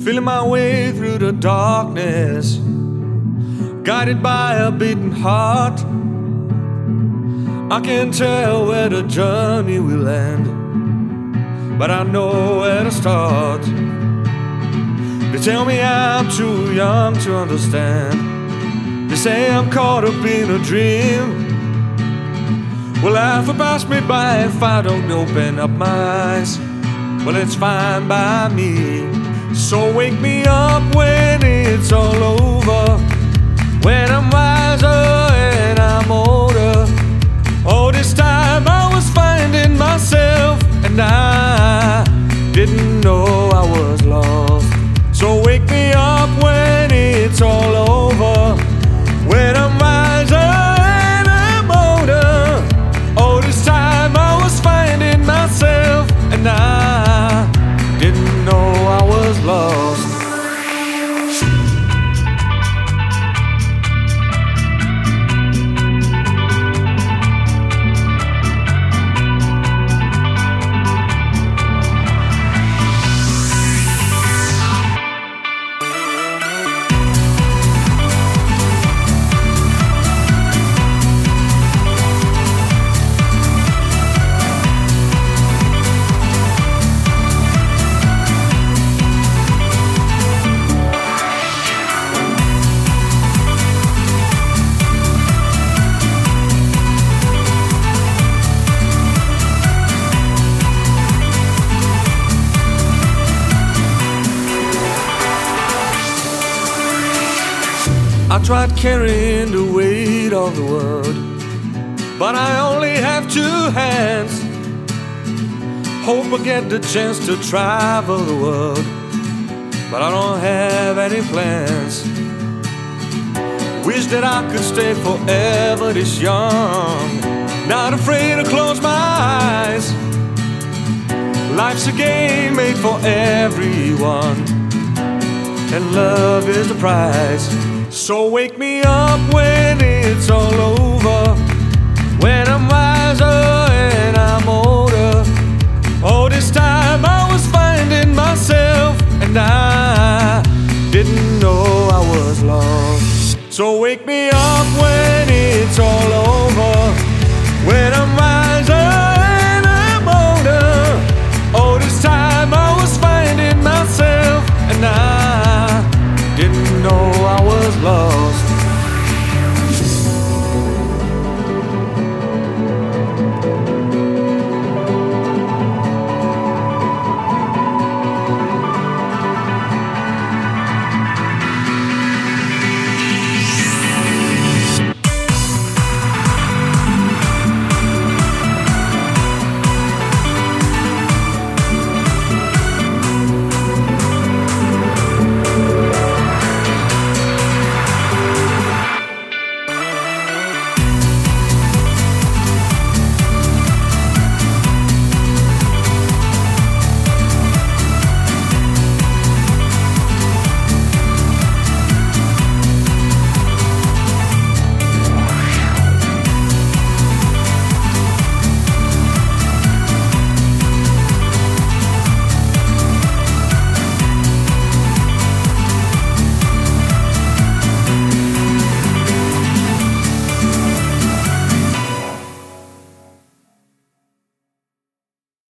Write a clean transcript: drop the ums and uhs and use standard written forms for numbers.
feeling my way through the darkness, guided by a beating heart. I can't tell where the journey will end, but I know where to start. They tell me I'm too young to understand. They say I'm caught up in a dream. Well, life will pass me by if I don't open up my eyes. Well, it's fine by me. So wake me up when it's all over, when I'm wiser and I'm older. All this time I was finding myself, and I didn't know I was lost. So wake me up when it's all over, when I'm wiser and I'm older. All this time I was finding myself, and I didn't know I was lost. I tried carrying the weight of the world, but I only have two hands. Hope I get the chance to travel the world, but I don't have any plans. Wish that I could stay forever this young, not afraid to close my eyes. Life's a game made for everyone, and love is the prize. So wake me up when it's